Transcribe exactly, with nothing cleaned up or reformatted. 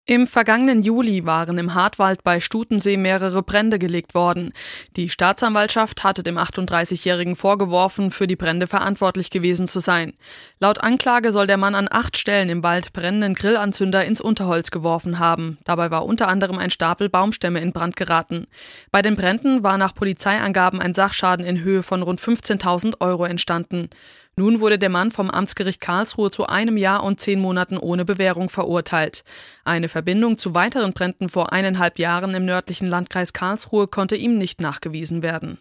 Im vergangenen Juli waren im Hartwald bei Stutensee mehrere Brände gelegt worden. Die Staatsanwaltschaft hatte dem achtunddreißigjährigen vorgeworfen, für die Brände verantwortlich gewesen zu sein. Laut Anklage soll der Mann an acht Stellen im Wald brennenden Grillanzünder ins Unterholz geworfen haben. Dabei war unter anderem ein Stapel Baumstämme in Brand geraten. Bei den Bränden war nach Polizeiangaben ein Sachschaden in Höhe von rund fünfzehntausend Euro entstanden. Nun wurde der Mann vom Amtsgericht Karlsruhe zu einem Jahr und zehn Monaten ohne Bewährung verurteilt. Eine Verbindung zu weiteren Bränden vor eineinhalb Jahren im nördlichen Landkreis Karlsruhe konnte ihm nicht nachgewiesen werden.